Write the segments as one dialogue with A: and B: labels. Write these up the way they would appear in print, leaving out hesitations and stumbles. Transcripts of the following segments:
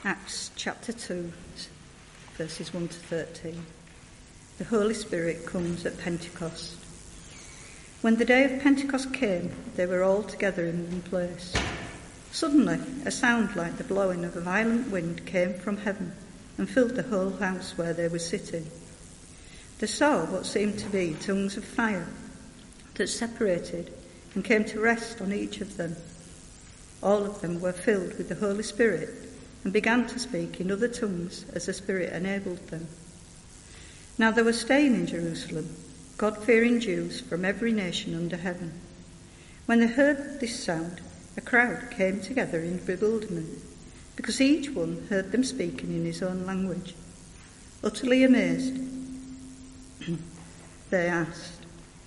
A: Acts chapter 2, verses 1 to 13. The Holy Spirit comes at Pentecost. When the day of Pentecost came, they were all together in one place. Suddenly, a sound like the blowing of a violent wind came from heaven and filled the whole house where they were sitting. They saw what seemed to be tongues of fire that separated and came to rest on each of them. All of them were filled with the Holy Spirit and began to speak in other tongues as the Spirit enabled them. Now they were staying in Jerusalem, God-fearing Jews from every nation under heaven. When they heard this sound, a crowd came together in bewilderment, because each one heard them speaking in his own language. Utterly amazed, they asked,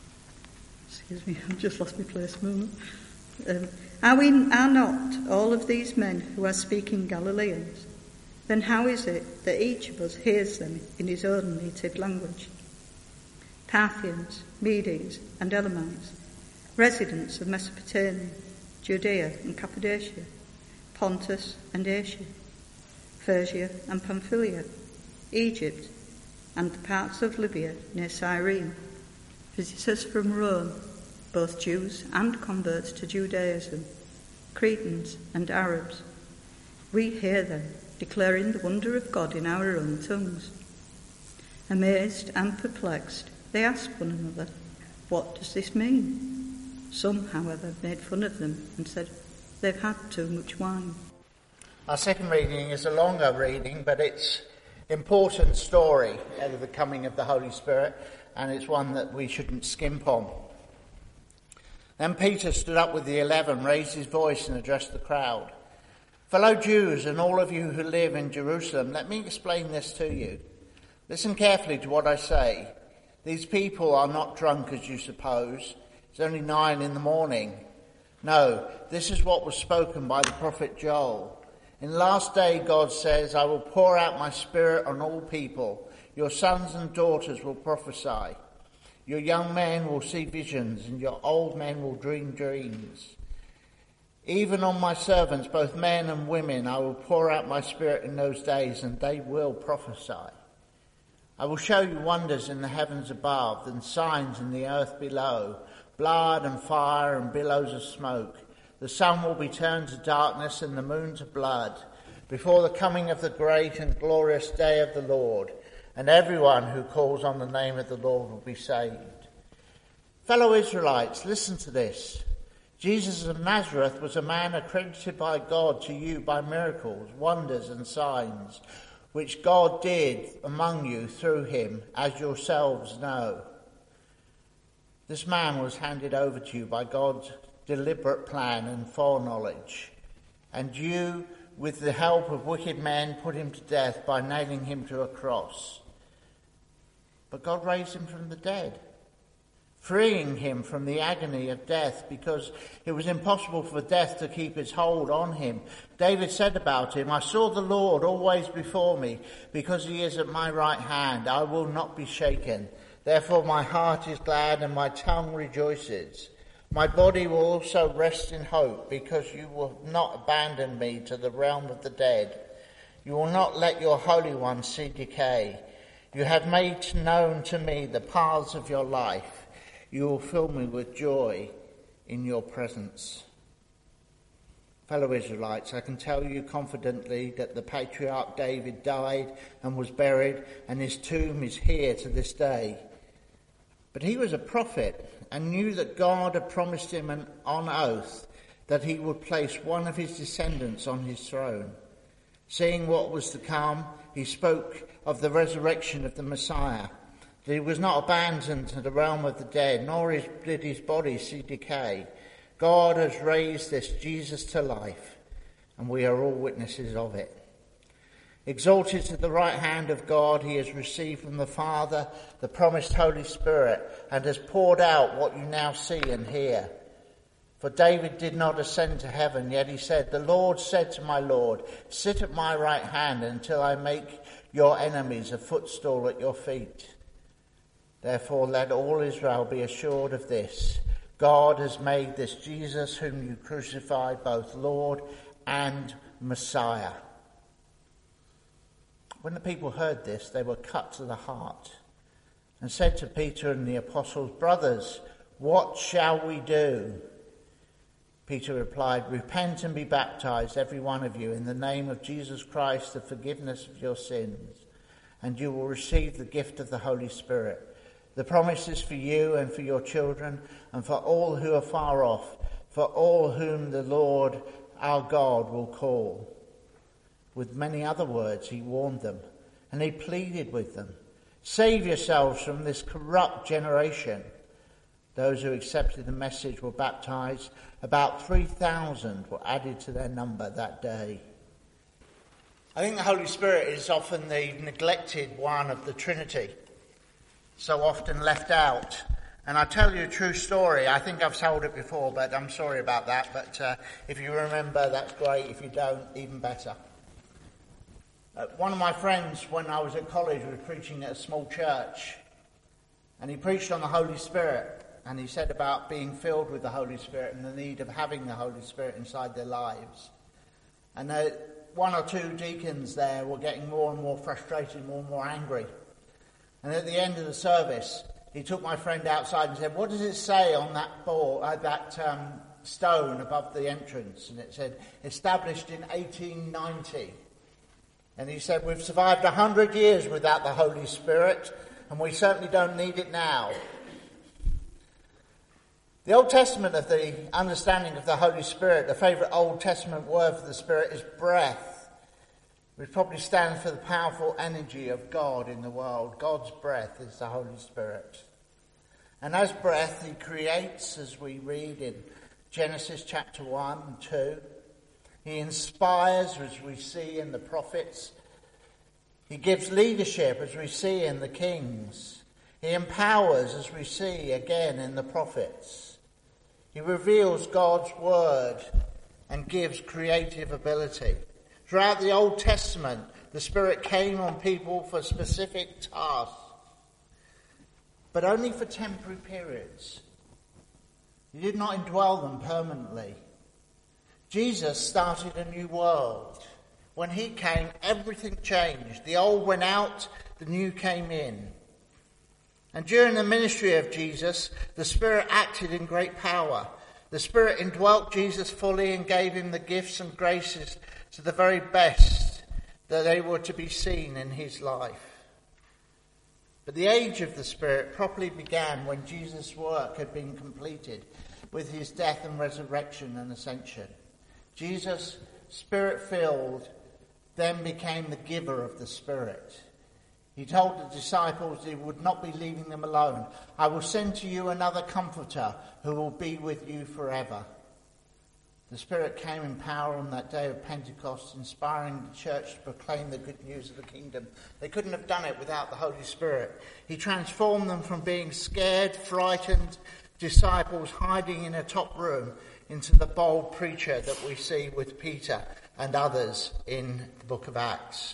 A: I've just lost my place a moment. Are not all of these men who are speaking Galileans? Then how is it that each of us hears them in his own native language? Parthians, Medes and Elamites, residents of Mesopotamia, Judea and Cappadocia, Pontus and Asia, Persia and Pamphylia, Egypt and the parts of Libya near Cyrene, visitors from Rome, both Jews and converts to Judaism, Cretans and Arabs. We hear them declaring the wonder of God in our own tongues. Amazed and perplexed, they asked one another, "What does this mean?" Some, however, made fun of them and said, "They've had too much wine."
B: Our second reading is a longer reading, but it's an important story of the coming of the Holy Spirit, and it's one that we shouldn't skimp on. Then Peter stood up with the 11, raised his voice and addressed the crowd. "Fellow Jews and all of you who live in Jerusalem, let me explain this to you. Listen carefully to what I say. These people are not drunk as you suppose. It's only 9 a.m. No, this is what was spoken by the prophet Joel. In the last day, God says, I will pour out my spirit on all people. Your sons and daughters will prophesy. Your young men will see visions, and your old men will dream dreams. Even on my servants, both men and women, I will pour out my spirit in those days, and they will prophesy. I will show you wonders in the heavens above and signs in the earth below, blood and fire and billows of smoke. The sun will be turned to darkness and the moon to blood before the coming of the great and glorious day of the Lord, and everyone who calls on the name of the Lord will be saved. Fellow Israelites, listen to this. Jesus of Nazareth was a man accredited by God to you by miracles, wonders and signs, which God did among you through him, as yourselves know. This man was handed over to you by God's deliberate plan and foreknowledge, and you, with the help of wicked men, put him to death by nailing him to a cross. But God raised him from the dead, freeing him from the agony of death, because it was impossible for death to keep its hold on him. David said about him, I saw the Lord always before me, because he is at my right hand. I will not be shaken. Therefore my heart is glad and my tongue rejoices. My body will also rest in hope, because you will not abandon me to the realm of the dead. You will not let your Holy One see decay. You have made known to me the paths of your life. You will fill me with joy in your presence. Fellow Israelites, I can tell you confidently that the patriarch David died and was buried, and his tomb is here to this day. But he was a prophet and knew that God had promised him on oath that he would place one of his descendants on his throne. Seeing what was to come, he spoke of the resurrection of the Messiah, that he was not abandoned to the realm of the dead, nor did his body see decay. God has raised this Jesus to life, and we are all witnesses of it. Exalted to the right hand of God, he has received from the Father the promised Holy Spirit, and has poured out what you now see and hear. For David did not ascend to heaven, yet he said, The Lord said to my Lord, sit at my right hand until I make your enemies a footstool at your feet. Therefore let all Israel be assured of this. God has made this Jesus whom you crucified both Lord and Messiah. When the people heard this, they were cut to the heart and said to Peter and the apostles, "Brothers, what shall we do?" Peter replied, "Repent and be baptized, every one of you, in the name of Jesus Christ, the forgiveness of your sins, and you will receive the gift of the Holy Spirit. The promise is for you and for your children and for all who are far off, for all whom the Lord our God will call." With many other words he warned them, and he pleaded with them, "Save yourselves from this corrupt generation." Those who accepted the message were baptized. About 3,000 were added to their number that day. I think the Holy Spirit is often the neglected one of the Trinity, so often left out. And I'll tell you a true story. I think I've told it before, but I'm sorry about that. But if you remember, that's great. If you don't, even better. One of my friends, when I was at college, was preaching at a small church. And he preached on the Holy Spirit. And he said about being filled with the Holy Spirit and the need of having the Holy Spirit inside their lives. And one or two deacons there were getting more and more frustrated, more and more angry. And at the end of the service, he took my friend outside and said, "What does it say on that board, that stone above the entrance?" And it said, "Established in 1890. And he said, "We've survived 100 years without the Holy Spirit, and we certainly don't need it now." The Old Testament of the understanding of the Holy Spirit, the favourite Old Testament word for the Spirit is breath, which probably stands for the powerful energy of God in the world. God's breath is the Holy Spirit. And as breath, he creates, as we read in Genesis chapter 1 and 2. He inspires, as we see in the prophets. He gives leadership, as we see in the kings. He empowers, as we see again in the prophets. He reveals God's word and gives creative ability. Throughout the Old Testament, the Spirit came on people for specific tasks, but only for temporary periods. He did not indwell them permanently. Jesus started a new world. When he came, everything changed. The old went out, the new came in. And during the ministry of Jesus, the Spirit acted in great power. The Spirit indwelt Jesus fully and gave him the gifts and graces to the very best that they were to be seen in his life. But the age of the Spirit properly began when Jesus' work had been completed with his death and resurrection and ascension. Jesus, Spirit-filled, then became the giver of the Spirit. He told the disciples he would not be leaving them alone. "I will send to you another Comforter who will be with you forever." The Spirit came in power on that day of Pentecost, inspiring the church to proclaim the good news of the kingdom. They couldn't have done it without the Holy Spirit. He transformed them from being scared, frightened disciples hiding in a top room into the bold preacher that we see with Peter and others in the book of Acts.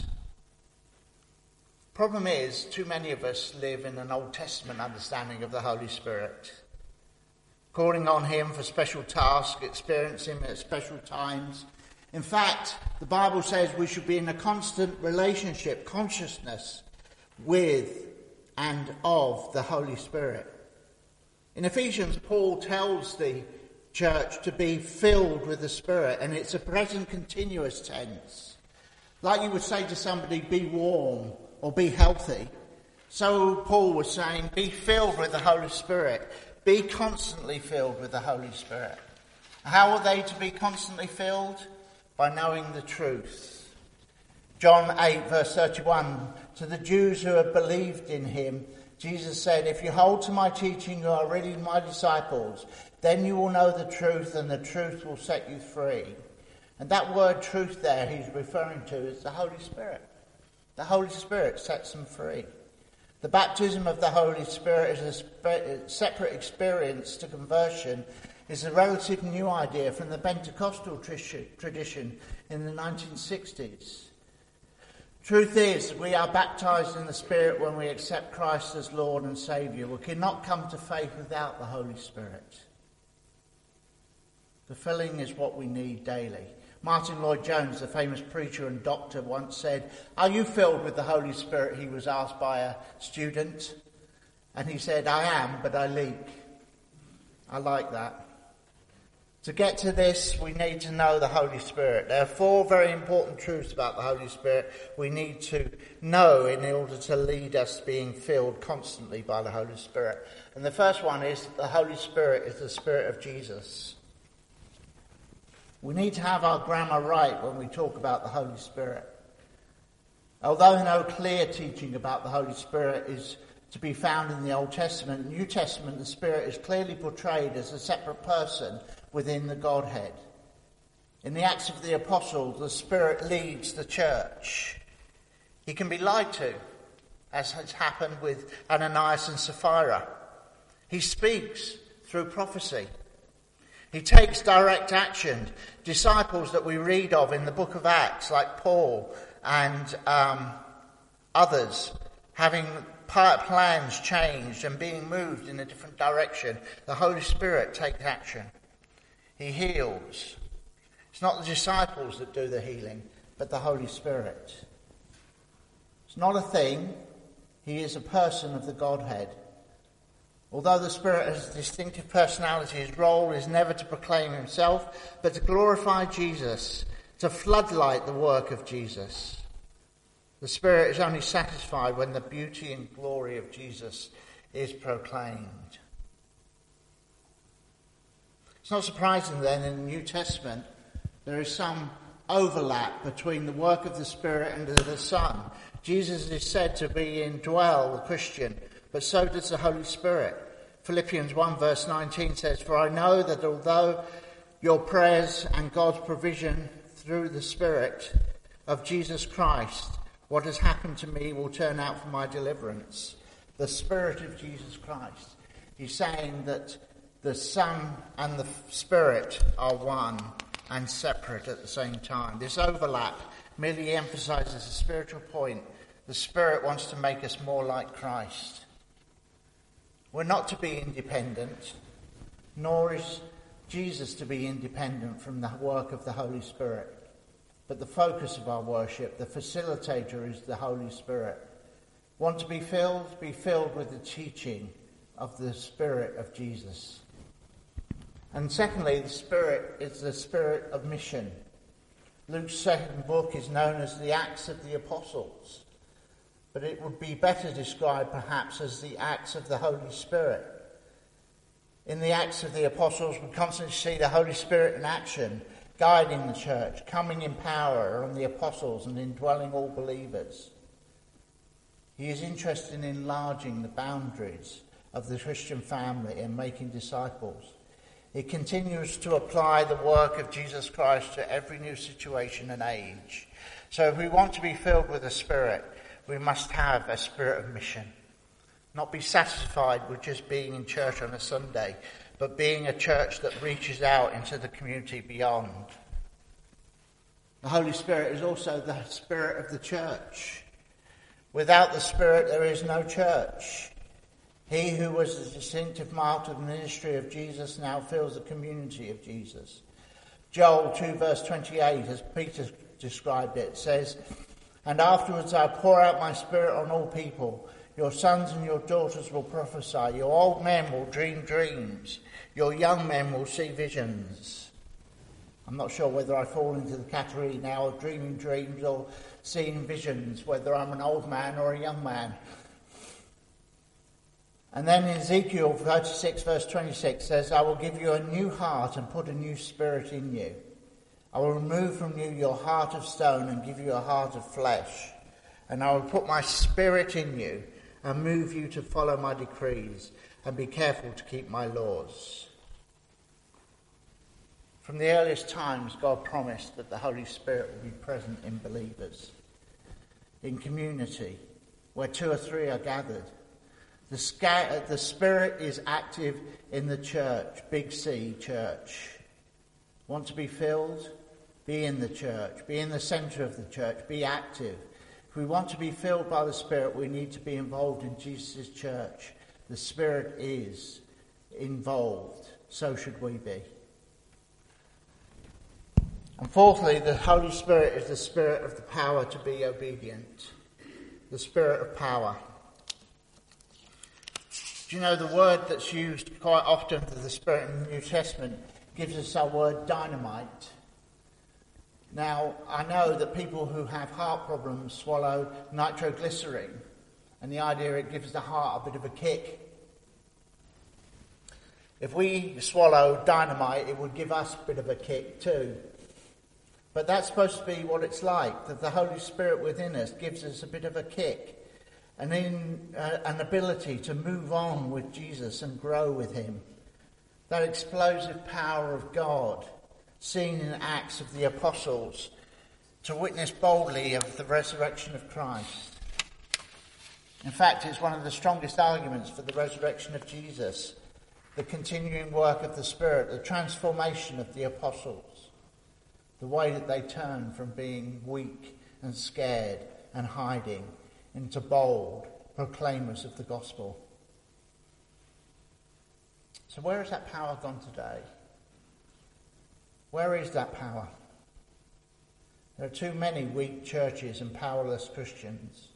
B: Problem is, too many of us live in an Old Testament understanding of the Holy Spirit, calling on him for special tasks, experiencing him at special times. In fact, the Bible says we should be in a constant relationship, consciousness with and of the Holy Spirit. In Ephesians, Paul tells the church to be filled with the Spirit, and it's a present continuous tense. Like you would say to somebody, be warm or be healthy. So Paul was saying, be filled with the Holy Spirit. Be constantly filled with the Holy Spirit. How are they to be constantly filled? By knowing the truth. John 8 verse 31, to the Jews who have believed in him, Jesus said, if you hold to my teaching, you are really my disciples. Then you will know the truth, and the truth will set you free. And that word truth there he's referring to is the Holy Spirit. The Holy Spirit sets them free. The baptism of the Holy Spirit is a separate experience to conversion, is a relative new idea from the Pentecostal tradition in the 1960s. Truth is, we are baptized in the Spirit when we accept Christ as Lord and Saviour. We cannot come to faith without the Holy Spirit. The filling is what we need daily. Martin Lloyd-Jones, the famous preacher and doctor, once said, "Are you filled with the Holy Spirit?" He was asked by a student. And he said, "I am, but I leak." I like that. To get to this, we need to know the Holy Spirit. There are 4 very important truths about the Holy Spirit we need to know in order to lead us being filled constantly by the Holy Spirit. And the first one is that the Holy Spirit is the Spirit of Jesus. We need to have our grammar right when we talk about the Holy Spirit. Although no clear teaching about the Holy Spirit is to be found in the Old Testament, New Testament, the Spirit is clearly portrayed as a separate person within the Godhead. In the Acts of the Apostles, the Spirit leads the church. He can be lied to, as has happened with Ananias and Sapphira. He speaks through prophecy. He takes direct action. Disciples that we read of in the book of Acts, like Paul and others, having plans changed and being moved in a different direction, the Holy Spirit takes action. He heals. It's not the disciples that do the healing, but the Holy Spirit. It's not a thing. He is a person of the Godhead. Although the Spirit has a distinctive personality, his role is never to proclaim himself, but to glorify Jesus, to floodlight the work of Jesus. The Spirit is only satisfied when the beauty and glory of Jesus is proclaimed. It's not surprising then in the New Testament there is some overlap between the work of the Spirit and of the Son. Jesus is said to be indwell the Christian, but so does the Holy Spirit. Philippians 1 verse 19 says, "For I know that although your prayers and God's provision through the Spirit of Jesus Christ, what has happened to me will turn out for my deliverance." The Spirit of Jesus Christ. He's saying that the Son and the Spirit are one and separate at the same time. This overlap merely emphasizes a spiritual point. The Spirit wants to make us more like Christ. We're not to be independent, nor is Jesus to be independent from the work of the Holy Spirit. But the focus of our worship, the facilitator, is the Holy Spirit. Want to be filled? Be filled with the teaching of the Spirit of Jesus. And secondly, the Spirit is the Spirit of mission. Luke's second book is known as the Acts of the Apostles, but it would be better described perhaps as the Acts of the Holy Spirit. In the Acts of the Apostles, we constantly see the Holy Spirit in action, guiding the church, coming in power on the apostles and indwelling all believers. He is interested in enlarging the boundaries of the Christian family and making disciples. He continues to apply the work of Jesus Christ to every new situation and age. So if we want to be filled with the Spirit, we must have a spirit of mission. Not be satisfied with just being in church on a Sunday, but being a church that reaches out into the community beyond. The Holy Spirit is also the Spirit of the church. Without the Spirit, there is no church. He who was the distinctive mark of the ministry of Jesus now fills the community of Jesus. Joel 2 verse 28, as Peter described it, says, "And afterwards I'll pour out my Spirit on all people. Your sons and your daughters will prophesy. Your old men will dream dreams. Your young men will see visions." I'm not sure whether I fall into the category now of dreaming dreams or seeing visions, whether I'm an old man or a young man. And then in Ezekiel 36 verse 26 says, "I will give you a new heart and put a new spirit in you. I will remove from you your heart of stone and give you a heart of flesh. And I will put my spirit in you and move you to follow my decrees and be careful to keep my laws." From the earliest times, God promised that the Holy Spirit will be present in believers, in community, where 2 or 3 are gathered. The Spirit is active in the church, big C, church. Want to be filled? Be in the church. Be in the centre of the church. Be active. If we want to be filled by the Spirit, we need to be involved in Jesus' church. The Spirit is involved. So should we be. And fourthly, the Holy Spirit is the spirit of the power to be obedient. The spirit of power. Do you know the word that's used quite often for the Spirit in the New Testament gives us our word dynamite? Now, I know that people who have heart problems swallow nitroglycerine, and the idea it gives the heart a bit of a kick. If we swallow dynamite, it would give us a bit of a kick too. But that's supposed to be what it's like, that the Holy Spirit within us gives us a bit of a kick. And an ability to move on with Jesus and grow with him. That explosive power of God, seen in Acts of the Apostles, to witness boldly of the resurrection of Christ. In fact, it's one of the strongest arguments for the resurrection of Jesus, the continuing work of the Spirit, the transformation of the Apostles, the way that they turn from being weak and scared and hiding into bold proclaimers of the gospel. So where has that power gone today? Where is that power? There are too many weak churches and powerless Christians.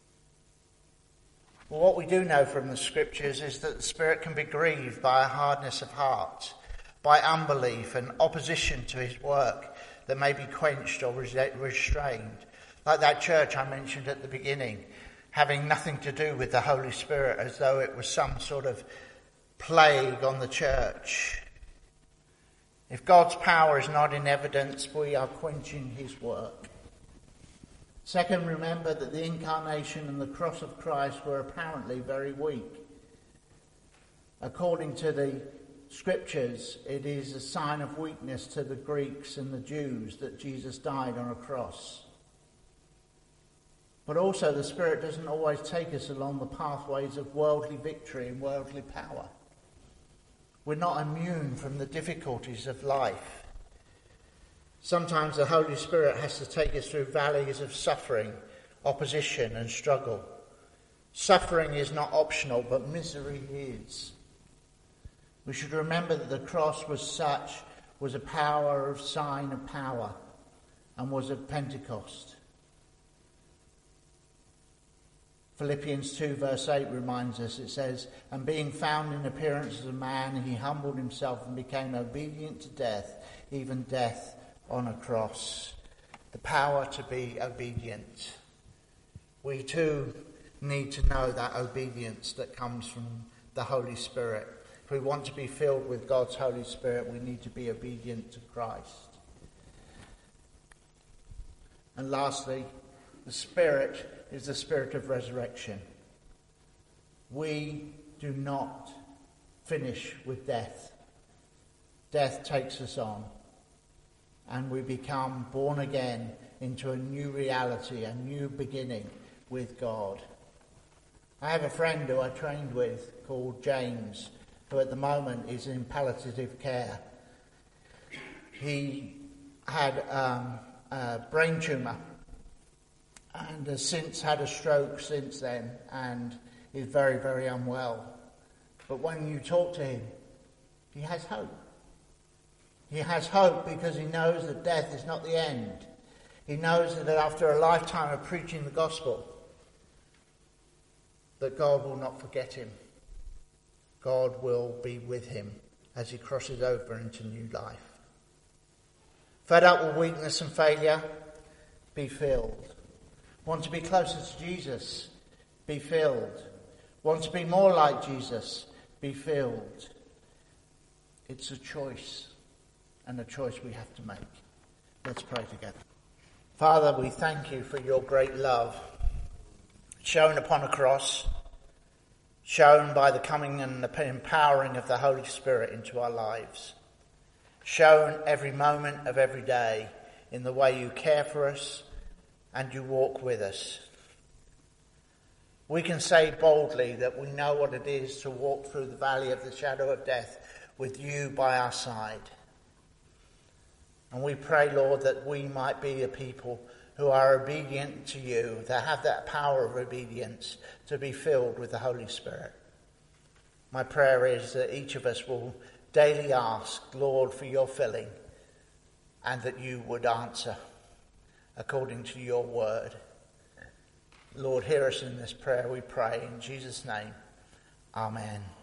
B: Well, what we do know from the scriptures is that the Spirit can be grieved by a hardness of heart, by unbelief and opposition to his work that may be quenched or restrained. Like that church I mentioned at the beginning, having nothing to do with the Holy Spirit, as though it was some sort of plague on the church. If God's power is not in evidence, we are quenching his work. Second, remember that the incarnation and the cross of Christ were apparently very weak. According to the scriptures, it is a sign of weakness to the Greeks and the Jews that Jesus died on a cross. But also the Spirit doesn't always take us along the pathways of worldly victory and worldly power. We're not immune from the difficulties of life. Sometimes the Holy Spirit has to take us through valleys of suffering, opposition and struggle. Suffering is not optional, but misery is. We should remember that the cross was a power of sign of power, and was of Pentecost. Philippians 2 verse 8 reminds us, it says, "And being found in appearance as a man, he humbled himself and became obedient to death, even death on a cross." The power to be obedient. We too need to know that obedience that comes from the Holy Spirit. If we want to be filled with God's Holy Spirit, we need to be obedient to Christ. And lastly, the Spirit is the spirit of resurrection. We do not finish with death. Death takes us on, and we become born again into a new reality, a new beginning with God. I have a friend who I trained with called James, who at the moment is in palliative care. He had a brain tumour, and has since had a stroke since then, and is very, very unwell. But when you talk to him, he has hope. He has hope because he knows that death is not the end. He knows that after a lifetime of preaching the gospel, that God will not forget him. God will be with him as he crosses over into new life. Fed up with weakness and failure? Be filled. Want to be closer to Jesus? Be filled. Want to be more like Jesus? Be filled. It's a choice, and a choice we have to make. Let's pray together. Father, we thank you for your great love, shown upon a cross, shown by the coming and the empowering of the Holy Spirit into our lives, shown every moment of every day in the way you care for us and you walk with us. We can say boldly that we know what it is to walk through the valley of the shadow of death with you by our side. And we pray, Lord, that we might be a people who are obedient to you, that have that power of obedience to be filled with the Holy Spirit. My prayer is that each of us will daily ask, Lord, for your filling, and that you would answer according to your word. Lord, hear us in this prayer, we pray in Jesus' name. Amen.